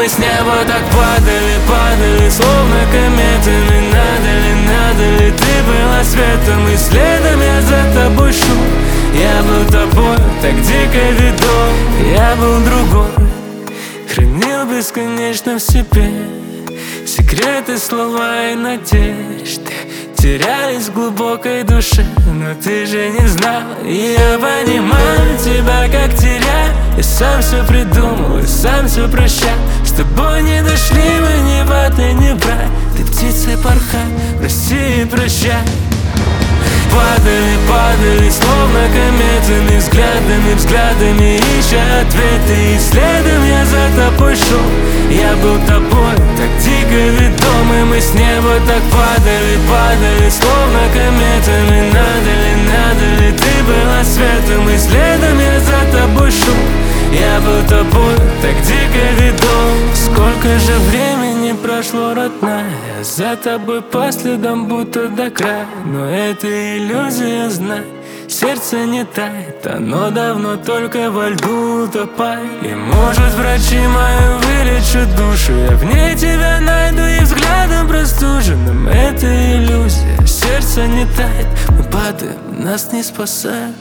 мы с неба так падали, падали, словно кометами. Надо ли ты была светом, и следом я за тобой шел. Я был тобой, так дико ведом. Я был другой, хранил бесконечно в себе секреты, слова и надежды терялись в глубокой душе, но ты же не знал. И я понимаю тебя, как теряю. Я сам все придумал и сам все прощал. С тобой не дошли мы ни в ад и ни в рай. Ты птицей порхай, прости и прощай. Падали, падали, словно кометами, взглядами, ища ответы. И следом я за тобой шел. Я был тобой, так дико ведомый. Мы с неба так падали, падали, словно кометами. Надо ли ты была светом, и следом я за тобой шел. Я был тобой, так дико ведом. Сколько же времени прошло, родная, за тобой по следам будто до края. Но это иллюзия, знай, сердце не тает, оно давно только во льду утопает. И может врачи мою вылечат душу, я в ней тебя найду и взглядом простуженным. Это иллюзия, сердце не тает, мы падаем, нас не спасает.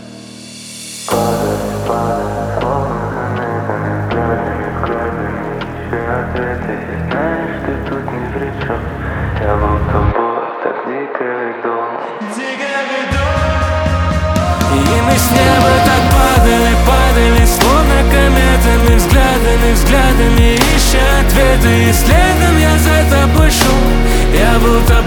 Знаешь, ты тут ни при чем. Я был тобой, так дико ведом. И мы с неба так падали, падали, словно кометами, взглядами, ища ответы. И следом я за тобой шел. Я был тобой.